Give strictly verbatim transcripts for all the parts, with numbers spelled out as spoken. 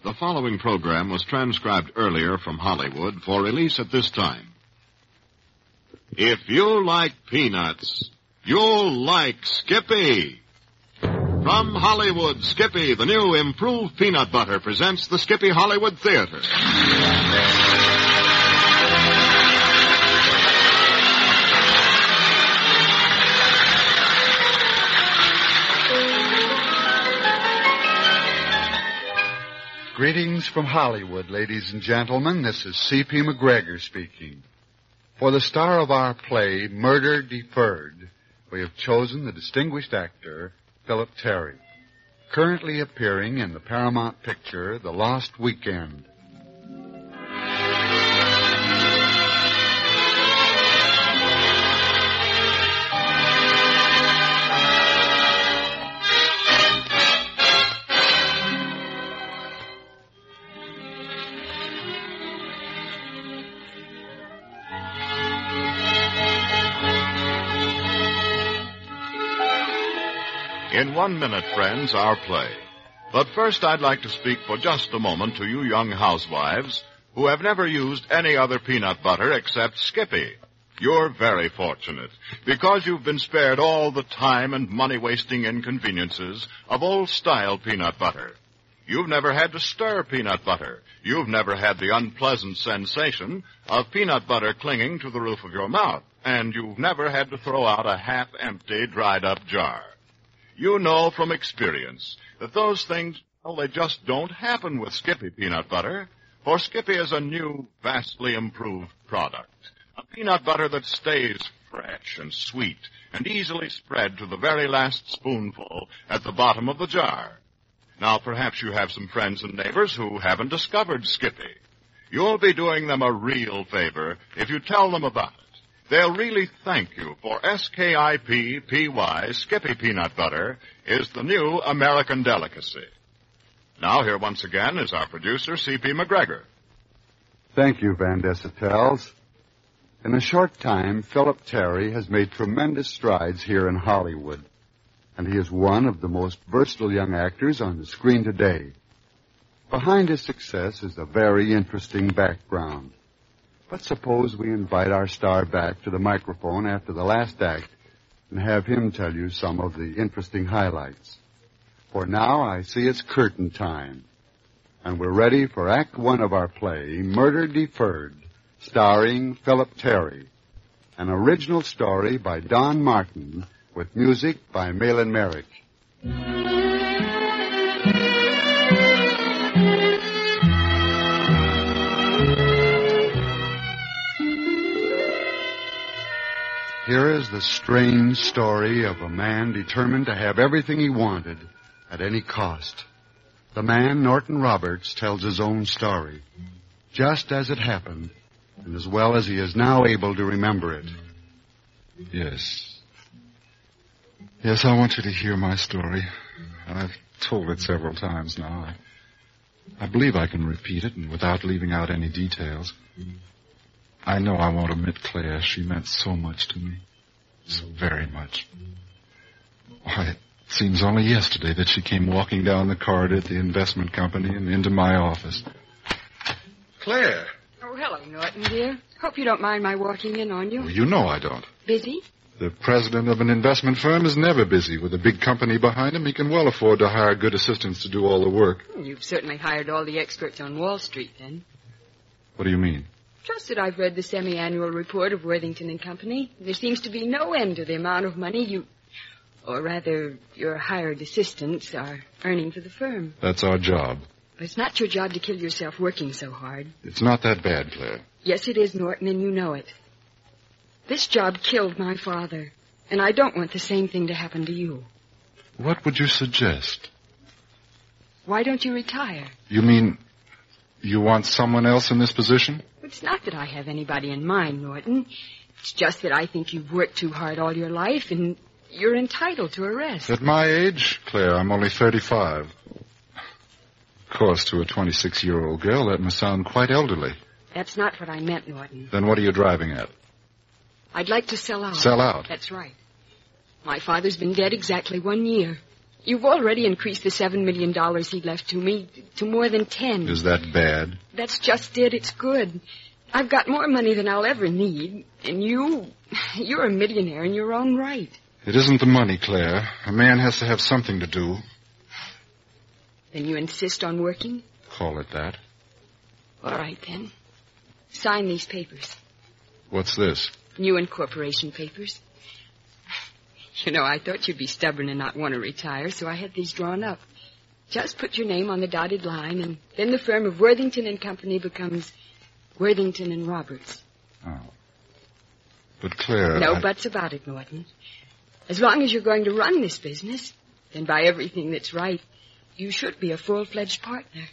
The following program was transcribed earlier from Hollywood for release at this time. If you like peanuts, you'll like Skippy. From Hollywood, Skippy, the new improved peanut butter, presents the Skippy Hollywood Theater. Greetings from Hollywood, ladies and gentlemen. This is C P McGregor speaking. For the star of our play, Murder Deferred, we have chosen the distinguished actor, Philip Terry, currently appearing in the Paramount picture, The Lost Weekend. In one minute, friends, our play. But first, I'd like to speak for just a moment to you young housewives who have never used any other peanut butter except Skippy. You're very fortunate, because you've been spared all the time and money-wasting inconveniences of old-style peanut butter. You've never had to stir peanut butter. You've never had the unpleasant sensation of peanut butter clinging to the roof of your mouth. And you've never had to throw out a half-empty, dried-up jar. You know from experience that those things, well, they just don't happen with Skippy peanut butter, for Skippy is a new, vastly improved product. A peanut butter that stays fresh and sweet and easily spread to the very last spoonful at the bottom of the jar. Now, perhaps you have some friends and neighbors who haven't discovered Skippy. You'll be doing them a real favor if you tell them about it. They'll really thank you, for S K I P P Y, Skippy Peanut Butter, is the new American delicacy. Now, here once again is our producer, C P McGregor. Thank you, Van Dessentels. In a short time, Philip Terry has made tremendous strides here in Hollywood, and he is one of the most versatile young actors on the screen today. Behind his success is a very interesting background. But suppose we invite our star back to the microphone after the last act and have him tell you some of the interesting highlights. For now, I see it's curtain time, and we're ready for Act One of our play, Murder Deferred, starring Philip Terry, an original story by Don Martin with music by Malin Merrick. Here is the strange story of a man determined to have everything he wanted at any cost. The man, Norton Roberts, tells his own story, just as it happened, and as well as he is now able to remember it. Yes. Yes, I want you to hear my story. I've told it several times now. I, I believe I can repeat it, and without leaving out any details. I know I won't omit Claire. She meant so much to me. So very much. Why, it seems only yesterday that she came walking down the corridor at the investment company and into my office. Claire! Oh, hello, Norton, dear. Hope you don't mind my walking in on you. Well, you know I don't. Busy? The president of an investment firm is never busy. With a big company behind him, he can well afford to hire good assistants to do all the work. You've certainly hired all the experts on Wall Street, then. What do you mean? Just that I've read the semi-annual report of Worthington and Company. There seems to be no end to the amount of money you, or rather, your hired assistants are earning for the firm. That's our job. But it's not your job to kill yourself working so hard. It's not that bad, Claire. Yes, it is, Norton, and you know it. This job killed my father, and I don't want the same thing to happen to you. What would you suggest? Why don't you retire? You mean you want someone else in this position? It's not that I have anybody in mind, Norton. It's just that I think you've worked too hard all your life, and you're entitled to a rest. At my age, Claire, I'm only thirty-five. Of course, to a twenty-six-year-old girl, that must sound quite elderly. That's not what I meant, Norton. Then what are you driving at? I'd like to sell out. Sell out? That's right. My father's been dead exactly one year. You've already increased the seven million dollars he left to me to more than ten. Is that bad? That's just it. It's good. I've got more money than I'll ever need. And you, you're a millionaire in your own right. It isn't the money, Claire. A man has to have something to do. Then you insist on working? Call it that. All right, then. Sign these papers. What's this? New incorporation papers. You know, I thought you'd be stubborn and not want to retire, so I had these drawn up. Just put your name on the dotted line, and then the firm of Worthington and Company becomes Worthington and Roberts. Oh. But, Claire... No I... buts about it, Norton. As long as you're going to run this business, then by everything that's right, you should be a full-fledged partner.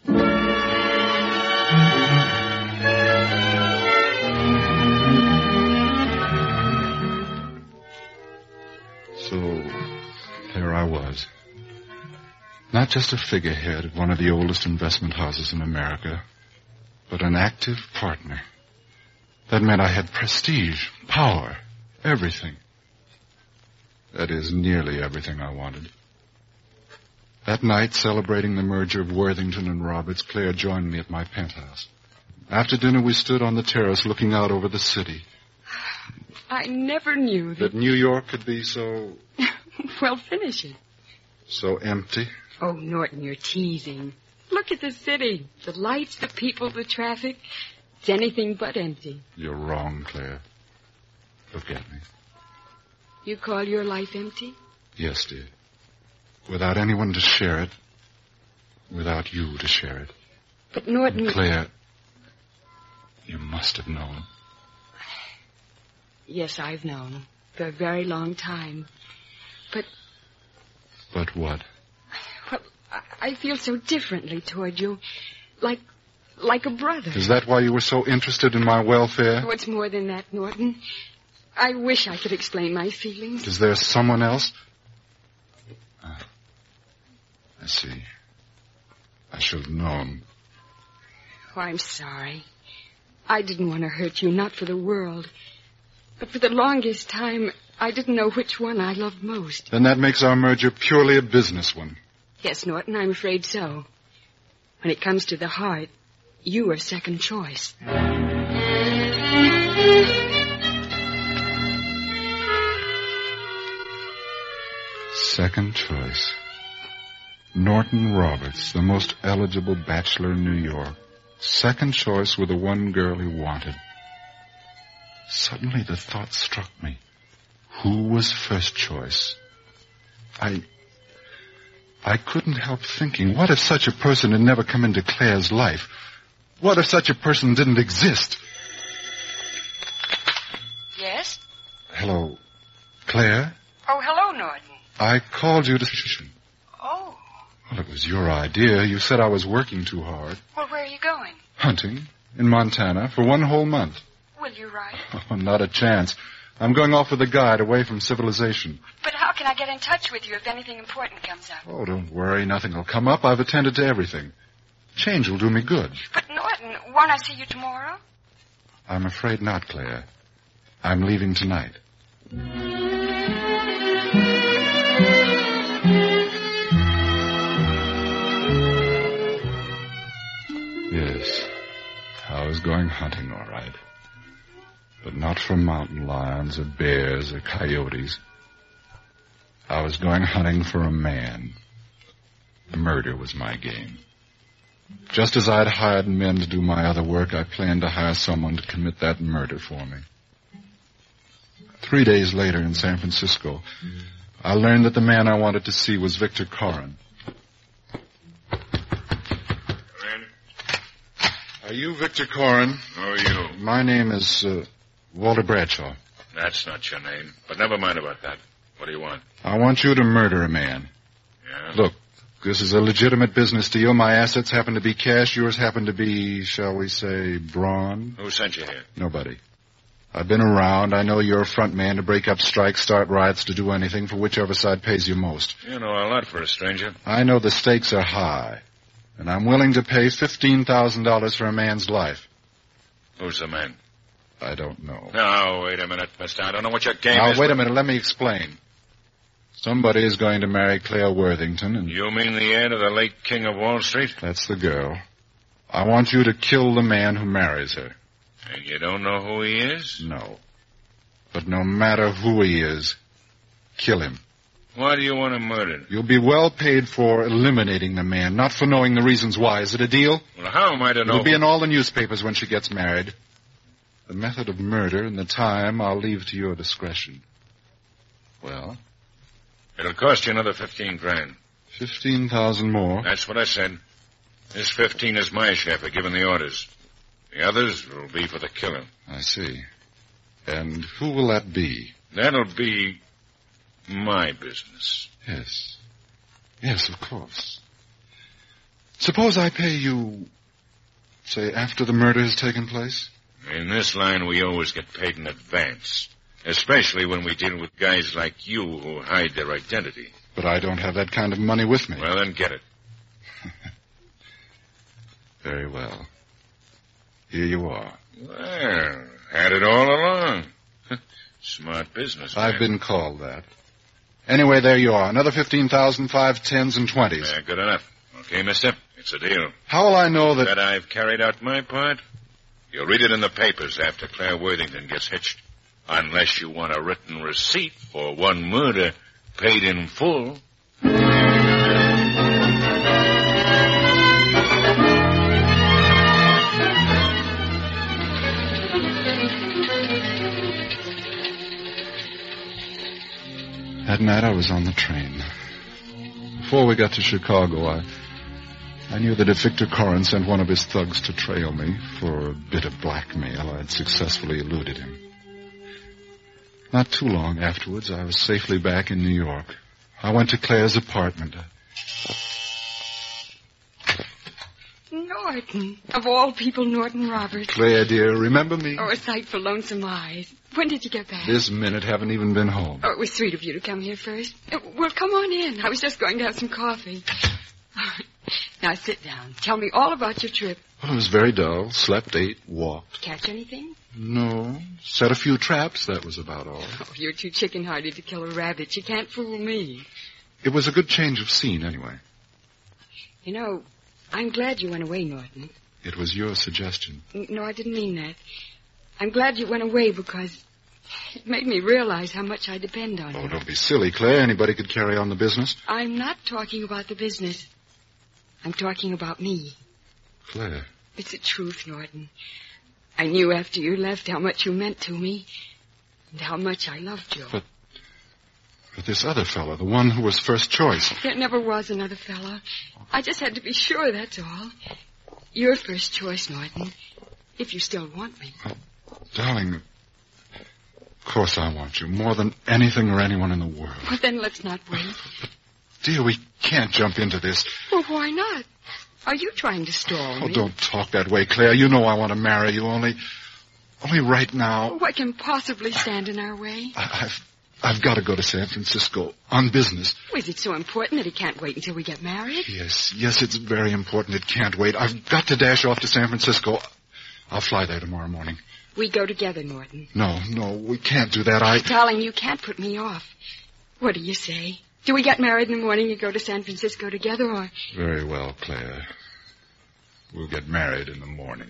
So, there I was. Not just a figurehead at one of the oldest investment houses in America, but an active partner. That meant I had prestige, power, everything. That is, nearly everything I wanted. That night, celebrating the merger of Worthington and Roberts, Claire joined me at my penthouse. After dinner, we stood on the terrace looking out over the city. I never knew that... That New York could be so... Well, finish it. So empty. Oh, Norton, you're teasing. Look at the city. The lights, the people, the traffic. It's anything but empty. You're wrong, Claire. Look at me. You call your life empty? Yes, dear. Without anyone to share it. Without you to share it. But, Norton... Claire, you must have known. Yes, I've known. For a very long time. But... But what? Well, I feel so differently toward you. Like... like a brother. Is that why you were so interested in my welfare? Oh, it's more than that, Norton. I wish I could explain my feelings. Is there someone else? Uh, I see. I should have known. Oh, I'm sorry. I didn't want to hurt you, not for the world. But for the longest time, I didn't know which one I loved most. Then that makes our merger purely a business one. Yes, Norton, I'm afraid so. When it comes to the heart, you are second choice. Second choice. Norton Roberts, the most eligible bachelor in New York. Second choice with the one girl he wanted. Suddenly the thought struck me. Who was first choice? I... I couldn't help thinking, what if such a person had never come into Claire's life? What if such a person didn't exist? Yes? Hello, Claire? Oh, hello, Norton. I called you to... Oh. Well, it was your idea. You said I was working too hard. Well, where are you going? Hunting in Montana for one whole month. Will you ride? Oh, not a chance. I'm going off with a guide away from civilization. But how can I get in touch with you if anything important comes up? Oh, don't worry. Nothing will come up. I've attended to everything. Change will do me good. But, Norton, won't I see you tomorrow? I'm afraid not, Claire. I'm leaving tonight. Yes, I was going hunting, all right. But not for mountain lions or bears or coyotes. I was going hunting for a man. Murder was my game. Just as I'd hired men to do my other work, I planned to hire someone to commit that murder for me. Three days later in San Francisco, I learned that the man I wanted to see was Victor Corin. Are you Victor Corin? Who are you? My name is uh, Walter Bradshaw. That's not your name. But never mind about that. What do you want? I want you to murder a man. Yeah? Look, this is a legitimate business deal. My assets happen to be cash. Yours happen to be, shall we say, brawn. Who sent you here? Nobody. I've been around. I know you're a front man to break up strikes, start riots, to do anything for whichever side pays you most. You know a lot for a stranger. I know the stakes are high. And I'm willing to pay fifteen thousand dollars for a man's life. Who's the man? I don't know. Now, wait a minute, mister. I don't know what your game now, is. Now, wait a minute. Let me explain. Somebody is going to marry Claire Worthington, and... You mean the heir to the late King of Wall Street? That's the girl. I want you to kill the man who marries her. And you don't know who he is? No. But no matter who he is, kill him. Why do you want him murdered? You'll be well paid for eliminating the man, not for knowing the reasons why. Is it a deal? Well, how am I to know? It'll be in all the newspapers when she gets married. The method of murder and the time I'll leave to your discretion. Well? It'll cost you another fifteen grand. Fifteen thousand more. That's what I said. This fifteen is my share for giving the orders. The others will be for the killing. I see. And who will that be? That'll be my business. Yes. Yes, of course. Suppose I pay you, say, after the murder has taken place? In this line, we always get paid in advance. Especially when we deal with guys like you who hide their identity. But I don't have that kind of money with me. Well, then get it. Very well. Here you are. Well, had it all along. Smart business. I've been called that. Anyway, there you are. Another fifteen thousand, five tens and twenties. Yeah, good enough. Okay, mister? It's a deal. How will I know that... That I've carried out my part? You'll read it in the papers after Claire Worthington gets hitched. Unless you want a written receipt for one murder paid in full. That night I was on the train. Before we got to Chicago, I I knew that if Victor Corin sent one of his thugs to trail me for a bit of blackmail, I'd successfully eluded him. Not too long afterwards, I was safely back in New York. I went to Claire's apartment. Norton. Of all people, Norton Roberts. Claire, dear, remember me? Oh, a sight for lonesome eyes. When did you get back? This minute. Haven't even been home. Oh, it was sweet of you to come here first. Uh, Well, come on in. I was just going to have some coffee. Now, sit down. Tell me all about your trip. Well, it was very dull. Slept, ate, walked. Catch anything? No. Set a few traps. That was about all. Oh, you're too chicken-hearted to kill a rabbit. You can't fool me. It was a good change of scene, anyway. You know, I'm glad you went away, Norton. It was your suggestion. N- No, I didn't mean that. I'm glad you went away because it made me realize how much I depend on Oh, you. don't be silly, Claire. Anybody could carry on the business. I'm not talking about the business. I'm talking about me. Claire. It's the truth, Norton. I knew after you left how much you meant to me and how much I loved you. But, but this other fellow, the one who was first choice. There never was another fellow. I just had to be sure, that's all. Your first choice, Norton, if you still want me. Darling, of course I want you more than anything or anyone in the world. Well, then let's not wait. Dear, we can't jump into this. Well, why not? Are you trying to stall Oh, me? don't talk that way, Claire. You know I want to marry you, only... Only right now... What can possibly stand in our way? I, I've... I've got to go to San Francisco on business. Oh, is it so important that it can't wait until we get married? Yes, yes, it's very important. It can't wait. I've got to dash off to San Francisco. I'll fly there tomorrow morning. We go together, Norton. No, no, we can't do that. I... Darling, you can't put me off. What do you say? Do we get married in the morning and go to San Francisco together, or... Very well, Claire. We'll get married in the morning.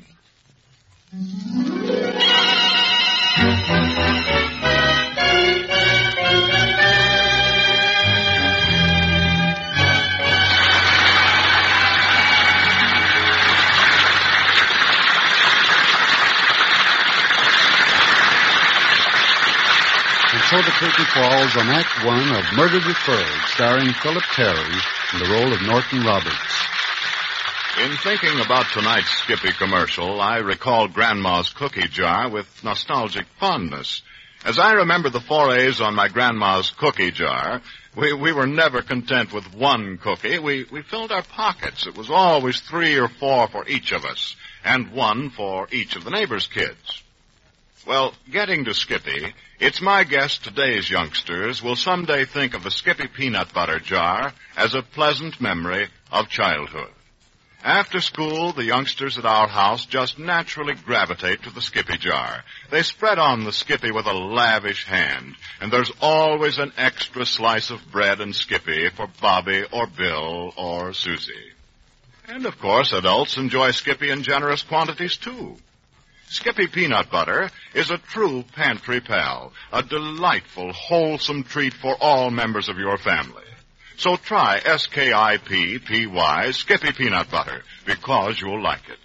And so the curtain falls on Act One of Murder Deferred, starring Philip Terry in the role of Norton Roberts. In thinking about tonight's Skippy commercial, I recalled Grandma's cookie jar with nostalgic fondness. As I remember the forays on my grandma's cookie jar, we, we were never content with one cookie. We, we filled our pockets. It was always three or four for each of us, and one for each of the neighbors' kids. Well, getting to Skippy, it's my guess today's youngsters will someday think of the Skippy peanut butter jar as a pleasant memory of childhood. After school, the youngsters at our house just naturally gravitate to the Skippy jar. They spread on the Skippy with a lavish hand, and there's always an extra slice of bread and Skippy for Bobby or Bill or Susie. And, of course, adults enjoy Skippy in generous quantities, too. Skippy peanut butter is a true pantry pal, a delightful, wholesome treat for all members of your family. So try S K I P P Y, Skippy peanut butter, because you'll like it.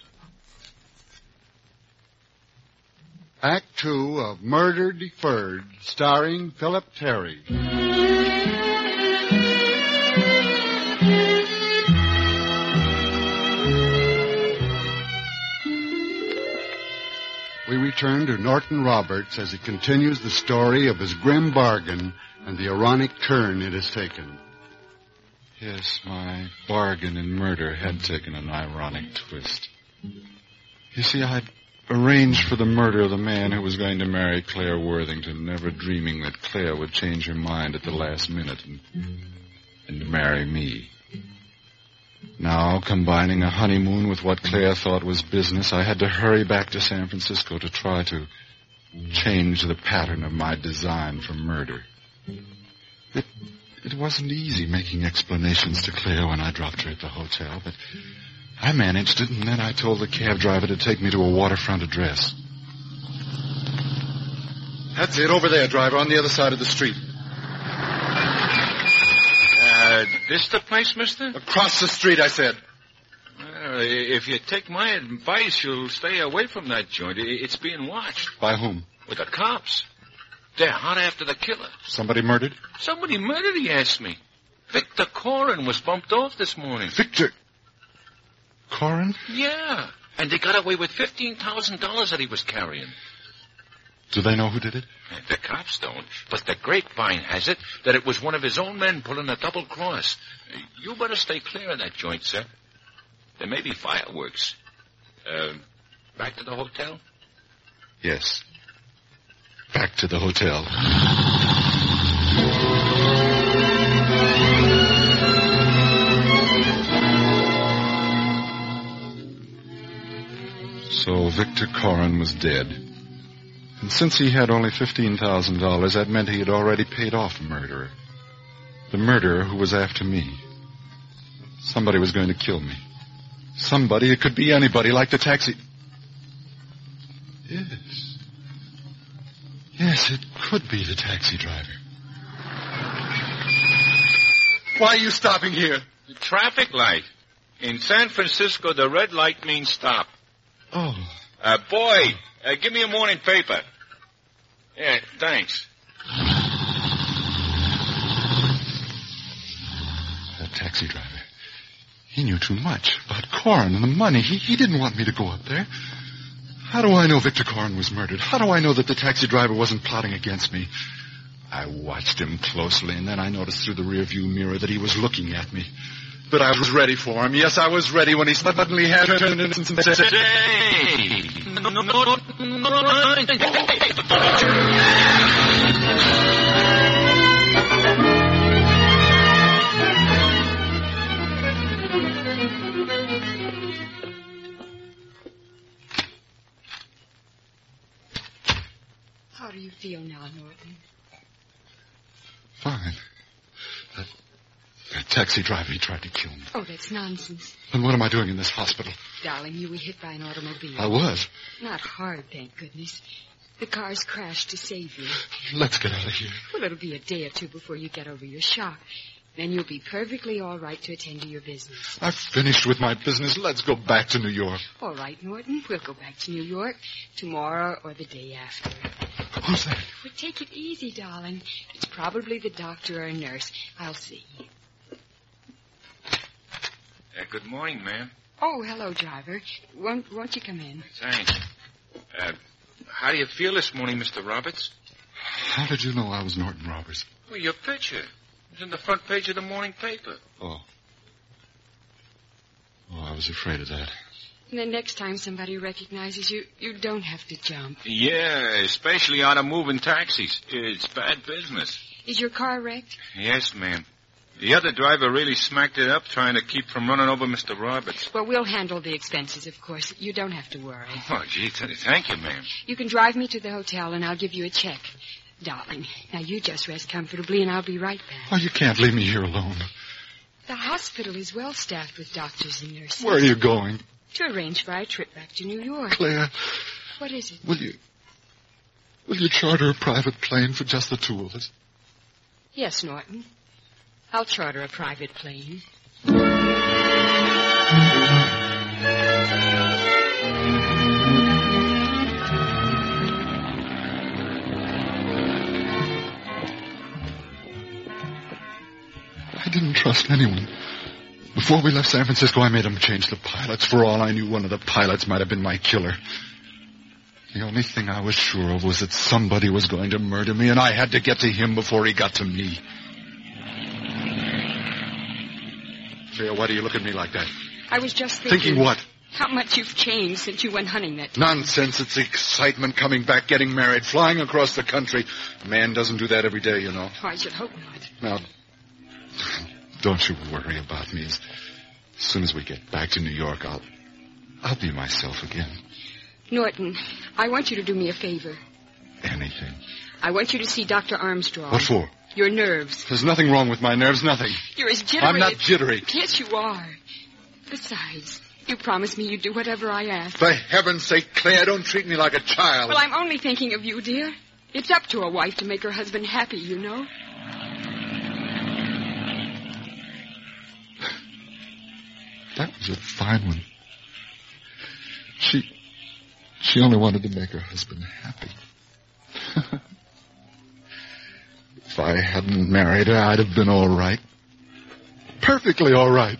Act Two of Murder Deferred, starring Philip Terry. We return to Norton Roberts as he continues the story of his grim bargain and the ironic turn it has taken. Yes, my bargain in murder had taken an ironic twist. You see, I'd arranged for the murder of the man who was going to marry Claire Worthington, never dreaming that Claire would change her mind at the last minute and, and marry me. Now, combining a honeymoon with what Claire thought was business, I had to hurry back to San Francisco to try to change the pattern of my design for murder. It, it wasn't easy making explanations to Claire when I dropped her at the hotel, but I managed it, and then I told the cab driver to take me to a waterfront address. That's it, over there, driver, on the other side of the street. Uh, this the place, mister? Across the street, I said. Well, if you take my advice, you'll stay away from that joint. It's being watched. By whom? With the cops. They're hot after the killer. Somebody murdered? Somebody murdered, he asked me. Victor Corin was bumped off this morning. Victor Corin? Yeah. And they got away with fifteen thousand dollars that he was carrying. Do they know who did it? The cops don't, but the grapevine has it that it was one of his own men pulling a double cross. You better stay clear of that joint, sir. There may be fireworks. Uh, back to the hotel? Yes. Back to the hotel. So Victor Corin was dead. And since he had only fifteen thousand dollars, that meant he had already paid off the murderer. The murderer who was after me. Somebody was going to kill me. Somebody, it could be anybody, like the taxi. Yes. Yes, it could be the taxi driver. Why are you stopping here? The traffic light. In San Francisco, the red light means stop. Oh. Uh, boy, uh, give me a morning paper. Yeah, thanks. That taxi driver. He knew too much about Corin and the money. He, he didn't want me to go up there. How do I know Victor Corin was murdered? How do I know that the taxi driver wasn't plotting against me? I watched him closely, and then I noticed through the rearview mirror that he was looking at me. But I was ready for him. Yes, I was ready when he suddenly had turned and said, Hey! No, no, no, no, no. How do you feel now, Norton? Fine. That, that taxi driver, he tried to kill me. Oh, that's nonsense. And what am I doing in this hospital? Darling, you were hit by an automobile. I was. Not hard, thank goodness. The car's crashed to save you. Let's get out of here. Well, it'll be a day or two before you get over your shock. Then you'll be perfectly all right to attend to your business. I've finished with my business. Let's go back to New York. All right, Norton. We'll go back to New York tomorrow or the day after. Who's that? Well, take it easy, darling. It's probably the doctor or a nurse. I'll see. Uh, good morning, ma'am. Oh, hello, driver. Won't, won't you come in? Thanks. Uh, how do you feel this morning, Mister Roberts? How did you know I was Norton Roberts? Well, your picture. It's in the front page of the morning paper. Oh. Oh, I was afraid of that. And the next time somebody recognizes you, you don't have to jump. Yeah, especially on a moving taxis. It's bad business. Is your car wrecked? Yes, ma'am. The other driver really smacked it up trying to keep from running over Mister Roberts. Well, we'll handle the expenses, of course. You don't have to worry. Oh, gee, th- thank you, ma'am. You can drive me to the hotel, and I'll give you a check. Darling, now you just rest comfortably, and I'll be right back. Oh, you can't leave me here alone. The hospital is well staffed with doctors and nurses. Where are you going? To arrange for our trip back to New York. Claire. What is it? Will you... Will you charter a private plane for just the two of us? Yes, Norton. I'll charter a private plane. I didn't trust anyone. Before we left San Francisco, I made them change the pilots. For all I knew, one of the pilots might have been my killer. The only thing I was sure of was that somebody was going to murder me, and I had to get to him before he got to me. Claire, why do you look at me like that? I was just thinking... Thinking what? How much you've changed since you went hunting that day. Nonsense. It's the excitement, coming back, getting married, flying across the country. A man doesn't do that every day, you know. Oh, I should hope not. Now, don't you worry about me. As soon as we get back to New York, I'll, I'll be myself again. Norton, I want you to do me a favor. Anything. I want you to see Doctor Armstrong. What for? Your nerves. There's nothing wrong with my nerves, nothing. You're as jittery I'm not as... jittery. Yes, you are. Besides, you promised me you'd do whatever I asked. For heaven's sake, Claire, don't treat me like a child. Well, I'm only thinking of you, dear. It's up to a wife to make her husband happy, you know. That was a fine one. She... She only wanted to make her husband happy. If I hadn't married her, I'd have been all right. Perfectly all right.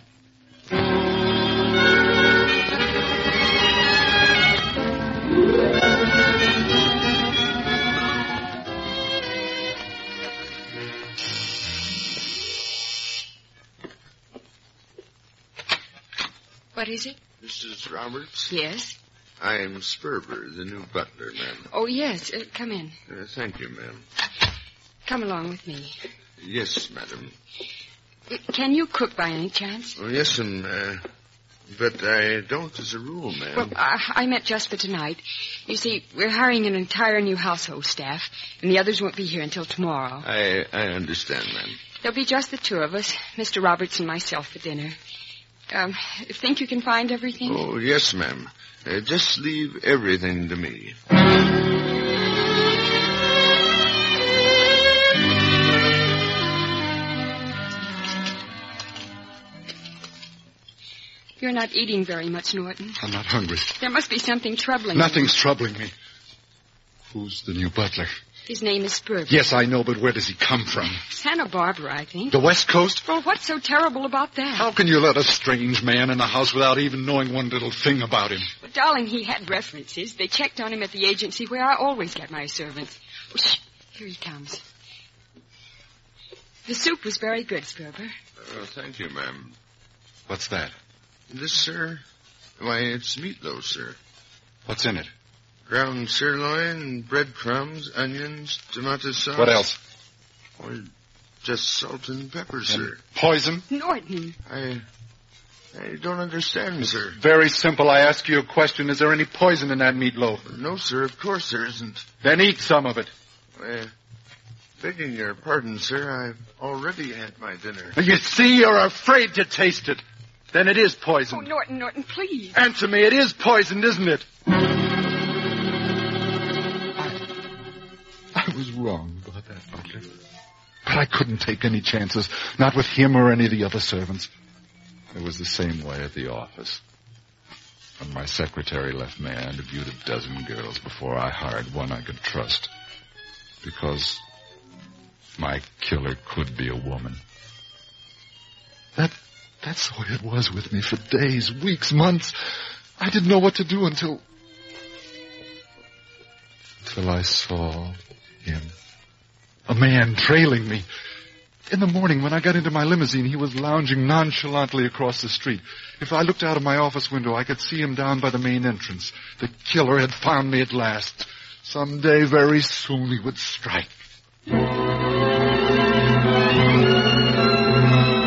What is it? Missus Roberts? Yes? I am Sperber, the new butler, ma'am. Oh, yes. Uh, come in. Uh, thank you, ma'am. Come along with me. Yes, madam. Uh, can you cook by any chance? Oh, yes, ma'am. Uh, but I don't as a rule, ma'am. Well, uh, I meant just for tonight. You see, we're hiring an entire new household staff, and the others won't be here until tomorrow. I, I understand, ma'am. There'll be just the two of us, Mister Roberts and myself, for dinner. Um, think you can find everything? Oh, yes, ma'am. Uh, just leave everything to me. You're not eating very much, Norton. I'm not hungry. There must be something troubling you. Nothing's troubling me. Who's the new butler? His name is Sperber. Yes, I know, but where does he come from? Santa Barbara, I think. The West Coast? Well, what's so terrible about that? How can you let a strange man in the house without even knowing one little thing about him? Well, darling, he had references. They checked on him at the agency where I always get my servants. Oh, shh. Here he comes. The soup was very good, Sperber. Oh, thank you, ma'am. What's that? This, sir? Why, it's meatloaf, sir. What's in it? Ground sirloin, breadcrumbs, onions, tomato sauce. What else? Oh, just salt and pepper, sir. And poison? Norton. I... I don't understand, sir. Very simple. I ask you a question. Is there any poison in that meatloaf? No, sir. Of course there isn't. Then eat some of it. Uh, begging your pardon, sir, I've already had my dinner. You see, you're afraid to taste it. Then it is poison. Oh, Norton, Norton, please. Answer me. It is poisoned, isn't it? I was wrong about that, butler. But I couldn't take any chances, not with him or any of the other servants. It was the same way at the office. When my secretary left me, I interviewed a dozen girls before I hired one I could trust. Because my killer could be a woman. That, that's the way it was with me for days, weeks, months. I didn't know what to do until... Until I saw him. A man trailing me. In the morning, when I got into my limousine, he was lounging nonchalantly across the street. If I looked out of my office window, I could see him down by the main entrance. The killer had found me at last. Someday, very soon, he would strike.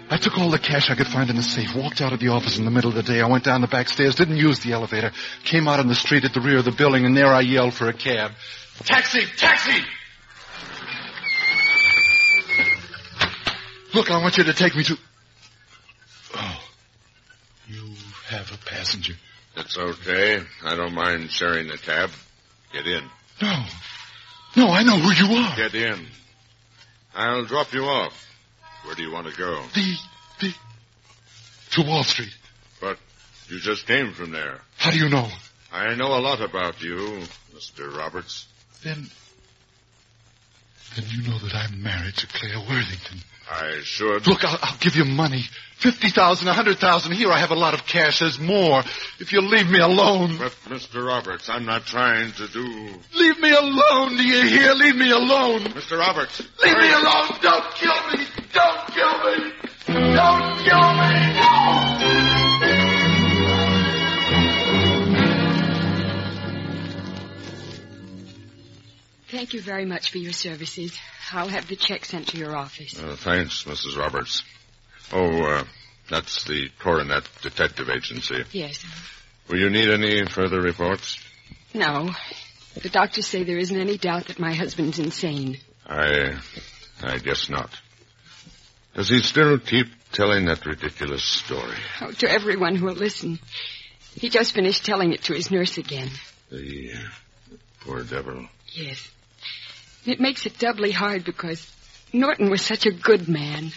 I took all the cash I could find in the safe, walked out of the office in the middle of the day. I went down the back stairs, didn't use the elevator, came out on the street at the rear of the building, and there I yelled for a cab. Taxi! Taxi! Look, I want you to take me to... Oh, you have a passenger. That's okay. I don't mind sharing the cab. Get in. No. No, I know who you are. Get in. I'll drop you off. Where do you want to go? The... the... To Wall Street. But you just came from there. How do you know? I know a lot about you, Mister Roberts. Then... Then you know that I'm married to Claire Worthington. I should. Look, I'll, I'll give you money. Fifty thousand, a hundred thousand. Here, I have a lot of cash. There's more. If you'll leave me alone. But, Mister Roberts, I'm not trying to do... Leave me alone, do you hear? Leave me alone. Mister Roberts. Leave me alone. Don't kill me. Don't kill me. Don't kill me. No. Thank you very much for your services. I'll have the check sent to your office. Uh, thanks, Missus Roberts. Oh, uh, that's the Coronet Detective Agency. Yes. Will you need any further reports? No. The doctors say there isn't any doubt that my husband's insane. I... I guess not. Does he still keep telling that ridiculous story? Oh, to everyone who will listen. He just finished telling it to his nurse again. The poor devil. Yes. It makes it doubly hard because Norton was such a good man.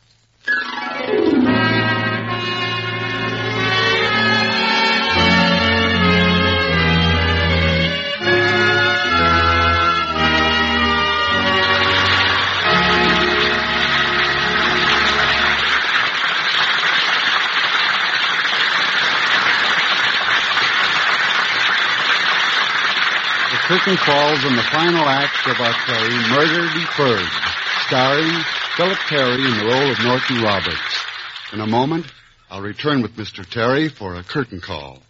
The curtain falls on the final act of our play, Murder Deferred, starring Philip Terry in the role of Norton Roberts. In a moment, I'll return with Mister Terry for a curtain call.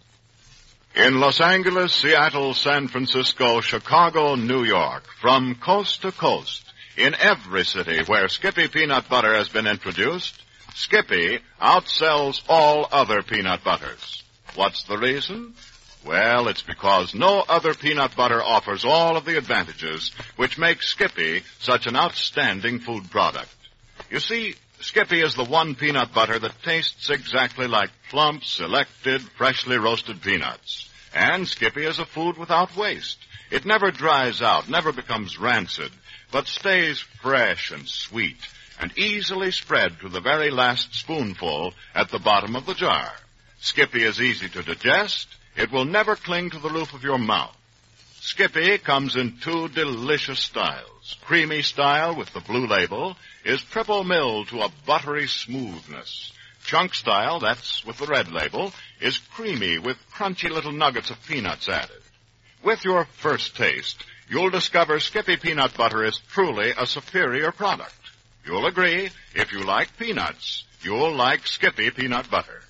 In Los Angeles, Seattle, San Francisco, Chicago, New York, from coast to coast, in every city where Skippy peanut butter has been introduced, Skippy outsells all other peanut butters. What's the reason? Well, it's because no other peanut butter offers all of the advantages which make Skippy such an outstanding food product. You see, Skippy is the one peanut butter that tastes exactly like plump, selected, freshly roasted peanuts. And Skippy is a food without waste. It never dries out, never becomes rancid, but stays fresh and sweet and easily spread to the very last spoonful at the bottom of the jar. Skippy is easy to digest. It will never cling to the roof of your mouth. Skippy comes in two delicious styles. Creamy style with the blue label is triple milled to a buttery smoothness. Chunk style, that's with the red label, is creamy with crunchy little nuggets of peanuts added. With your first taste, you'll discover Skippy peanut butter is truly a superior product. You'll agree, if you like peanuts, you'll like Skippy peanut butter.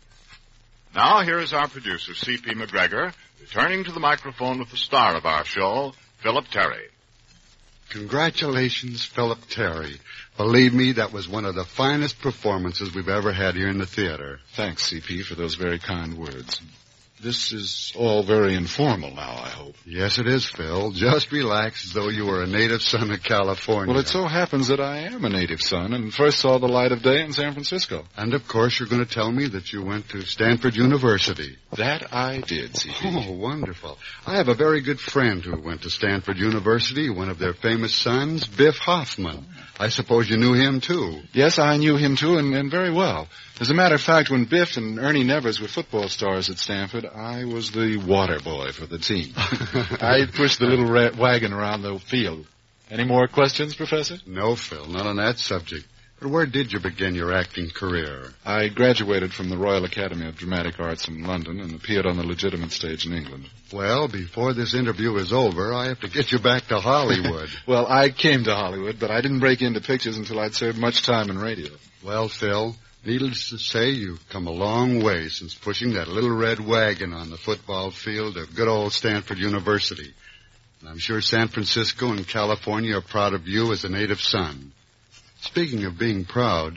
Now, here is our producer, C P McGregor, returning to the microphone with the star of our show, Philip Terry. Congratulations, Philip Terry. Believe me, that was one of the finest performances we've ever had here in the theater. Thanks, C P, for those very kind words. This is all very informal now, I hope. Yes, it is, Phil. Just relax as though you were a native son of California. Well, it so happens that I am a native son and first saw the light of day in San Francisco. And, of course, you're going to tell me that you went to Stanford University. That I did, C P. Oh, wonderful. I have a very good friend who went to Stanford University, one of their famous sons, Biff Hoffman. I suppose you knew him, too. Yes, I knew him, too, and, and very well. As a matter of fact, when Biff and Ernie Nevers were football stars at Stanford, I was the water boy for the team. I pushed the little red wagon around the field. Any more questions, Professor? No, Phil, not on that subject. But where did you begin your acting career? I graduated from the Royal Academy of Dramatic Arts in London and appeared on the legitimate stage in England. Well, before this interview is over, I have to get you back to Hollywood. Well, I came to Hollywood, but I didn't break into pictures until I'd served much time in radio. Well, Phil, needless to say, you've come a long way since pushing that little red wagon on the football field of good old Stanford University. And I'm sure San Francisco and California are proud of you as a native son. Speaking of being proud,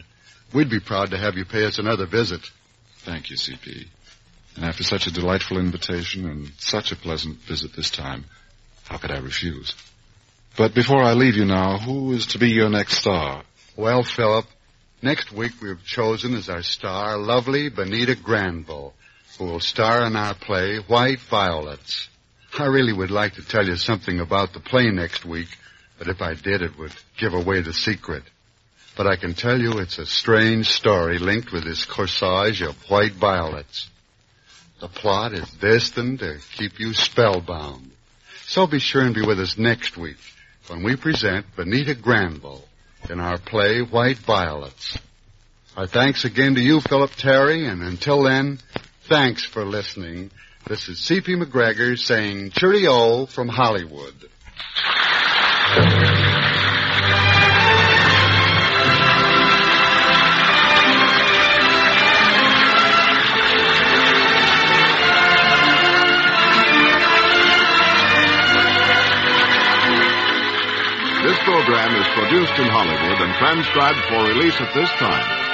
We'd be proud to have you pay us another visit. Thank you, C P. And after such a delightful invitation and such a pleasant visit this time, how could I refuse? But before I leave you now, who is to be your next star? Well, Philip, next week we've chosen as our star lovely Benita Granville, who will star in our play White Violets. I really would like to tell you something about the play next week, but if I did, it would give away the secret. But I can tell you it's a strange story linked with this corsage of white violets. The plot is destined to keep you spellbound. So be sure and be with us next week when we present Benita Granville in our play White Violets. Our thanks again to you, Philip Terry, and until then, thanks for listening. This is C P McGregor saying cheerio from Hollywood. This program is produced in Hollywood and transcribed for release at this time.